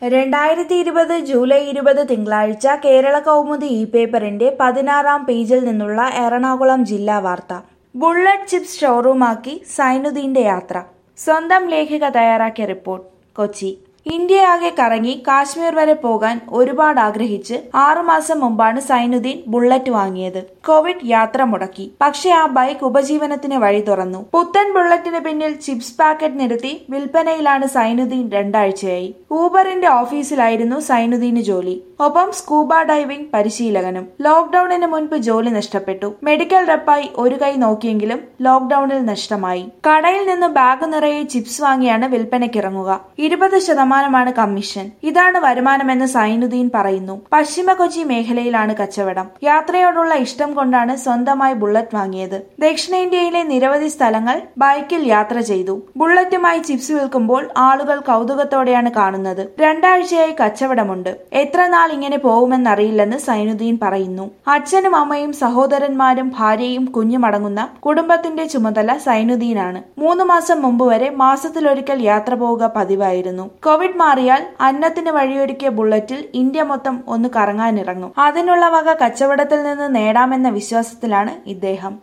2020 July 20 തിങ്കളാഴ്ച കേരള കൗമുദി പേപ്പറിന്റെ 16-ാം പേജിൽ നിന്നുള്ള എറണാകുളം ജില്ലാ വാർത്ത. ബുള്ളറ്റ് ചിപ്സ് ഷോറൂമാക്കി സൈനുദ്ദീന്റെ യാത്ര. സ്വന്തം ലേഖിക തയ്യാറാക്കിയ റിപ്പോർട്ട്. കൊച്ചി. ഇന്ത്യയാകെ കറങ്ങി കാശ്മീർ വരെ പോകാൻ ഒരുപാട് ആഗ്രഹിച്ച് 6 മാസം മുമ്പാണ് സൈനുദ്ദീൻ ബുള്ളറ്റ് വാങ്ങിയത്. കോവിഡ് യാത്ര മുടക്കി. പക്ഷേ ആ ബൈക്ക് ഉപജീവനത്തിന് വഴി തുറന്നു. പുത്തൻ ബുള്ളറ്റിന് പിന്നിൽ ചിപ്സ് പാക്കറ്റ് നിരത്തി വിൽപ്പനയിലാണ് സൈനുദ്ദീൻ 2 ആഴ്ചയായി. ഊബറിന്റെ ഓഫീസിലായിരുന്നു സൈനുദ്ദീന് ജോലി. ഒപ്പം സ്കൂബ ഡൈവിംഗ് പരിശീലകനും. ലോക്ഡൌണിന് മുൻപ് ജോലി നഷ്ടപ്പെട്ടു. മെഡിക്കൽ റെപ്പായി ഒരു കൈ നോക്കിയെങ്കിലും ലോക്ഡൌണിൽ നഷ്ടമായി. കടയിൽ നിന്ന് ബാഗ് നിറയെ ചിപ്സ് വാങ്ങിയാണ് വിൽപ്പനയ്ക്കിറങ്ങുക. 20% കമ്മീഷൻ. ഇതാണ് വരുമാനമെന്ന് സൈനുദ്ദീൻ പറയുന്നു. പശ്ചിമ കൊച്ചി മേഖലയിലാണ് കച്ചവടം. യാത്രയോടുള്ള ഇഷ്ടം കൊണ്ടാണ് സ്വന്തമായി ബുള്ളറ്റ് വാങ്ങിയത്. ദക്ഷിണേന്ത്യയിലെ നിരവധി സ്ഥലങ്ങൾ ബൈക്കിൽ യാത്ര ചെയ്തു. ബുള്ളറ്റുമായി ചിപ്സ് വിൽക്കുമ്പോൾ ആളുകൾ കൗതുകത്തോടെയാണ് കാണുന്നത്. 2 ആഴ്ചയായി കച്ചവടമുണ്ട്. എത്ര നാൾ ഇങ്ങനെ പോകുമെന്നറിയില്ലെന്ന് സൈനുദ്ദീൻ പറയുന്നു. അച്ഛനും അമ്മയും സഹോദരന്മാരും ഭാര്യയും കുഞ്ഞുമടങ്ങുന്ന കുടുംബത്തിന്റെ ചുമതല സൈനുദ്ദീനാണ്. 3 മാസം മുമ്പ് വരെ മാസത്തിലൊരിക്കൽ യാത്ര പോവുക പതിവായിരുന്നു. കോവിഡ് മാറിയാൽ അന്നത്തിന് വഴിയൊരുക്കിയ ബുള്ളറ്റിൽ ഇന്ത്യ മൊത്തം ഒന്ന് കറങ്ങാനിറങ്ങും. അതിനുള്ള വക കച്ചവടത്തിൽ നിന്ന് നേടാമെന്ന വിശ്വാസത്തിലാണ് ഇദ്ദേഹം.